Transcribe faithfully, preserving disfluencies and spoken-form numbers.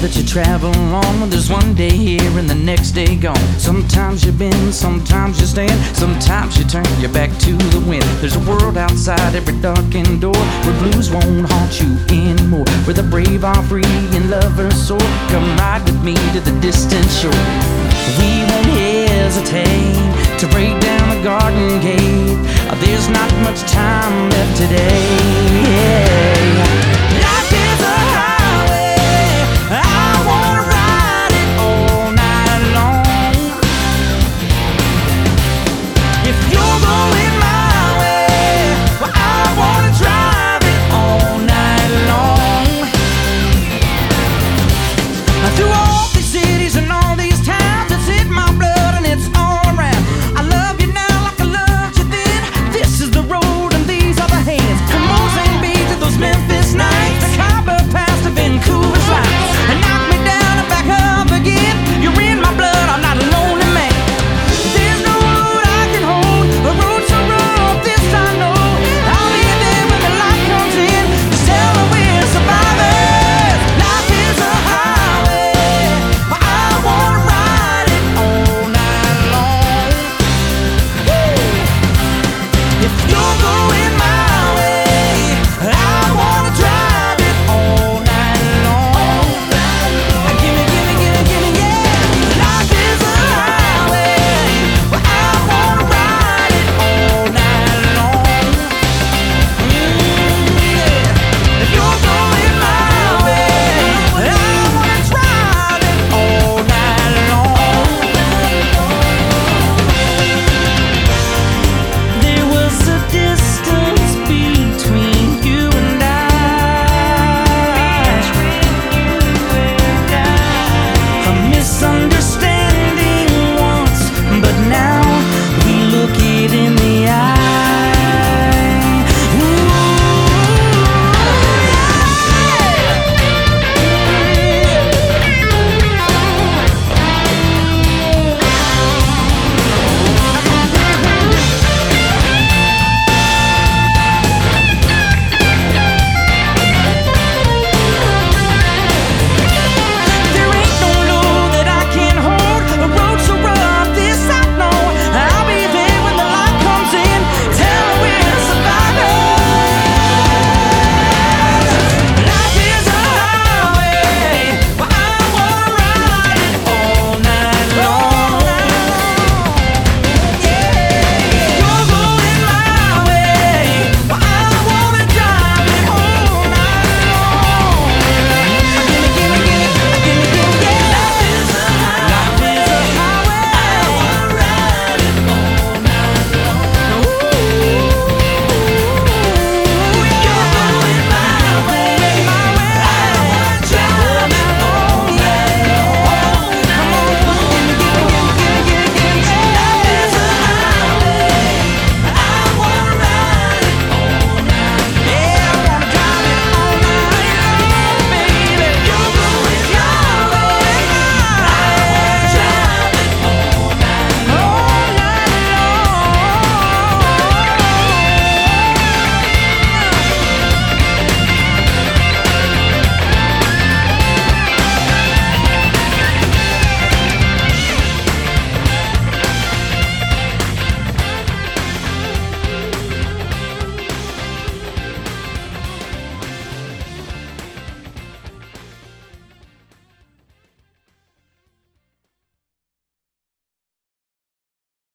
that you travel on. Well, there's one day here and the next day gone. Sometimes you bend, sometimes you stand, sometimes you turn your back to the wind. There's a world outside every darkened door where blues won't haunt you anymore, where the brave are free and lovers soar. Come ride with me to the distant shore. We won't hesitate to break down the garden gate. There's not much time left today. Life is a highway, I wanna ride it all night long. If you're going my way, well, I wanna drive it all night long. Through all these cities and all these towns, it's in my blood and it's all around. I love you now like I loved you then. This is the road and these are the hands. From Mozambique to those Memphis nights, the Khyber Pass to Vancouver sights, and knock me down and back up again. You're in my blood, I'm not a lonely man. There's no road I can hold, a road so rough, this I know. I'll be there when the light comes in, just tell her we're survivors. Life is a highway, but I wanna ride it all night long. Woo! If you're going my way, I wanna drive it all night long. Gimme, gimme, gimme, gimme, yeah. Life is a highway, but I wanna ride it all night long. Mm, yeah. If you're going my way, I wanna drive it all night long. There was a distance between you and I, a misunderstanding.